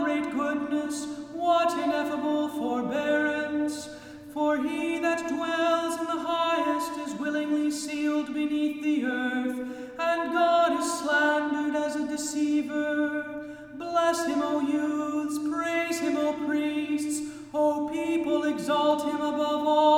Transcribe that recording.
great goodness, what ineffable forbearance! For he that dwells in the highest is willingly sealed beneath the earth, and God is slandered as a deceiver. Bless him, O youths, praise him, O priests, O people, exalt him above all.